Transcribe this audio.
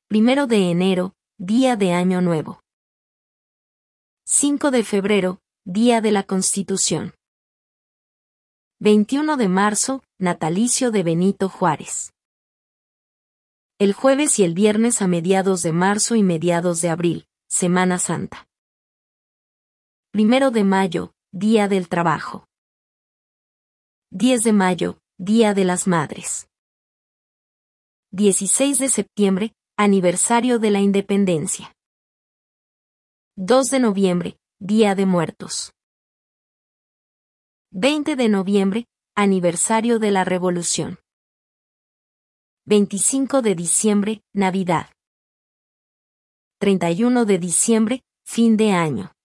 1 de enero, Día de Año Nuevo. 5 de febrero, Día de la Constitución. 21 de marzo, natalicio de Benito Juárez. El jueves y el viernes a mediados de marzo y mediados de abril, Semana Santa. 1 de mayo, Día del Trabajo. 10 de mayo, Día de las Madres. 16 de septiembre, aniversario de la Independencia. 2 de noviembre, Día de Muertos. 20 de noviembre, aniversario de la Revolución. 25 de diciembre, Navidad. 31 de diciembre, fin de año.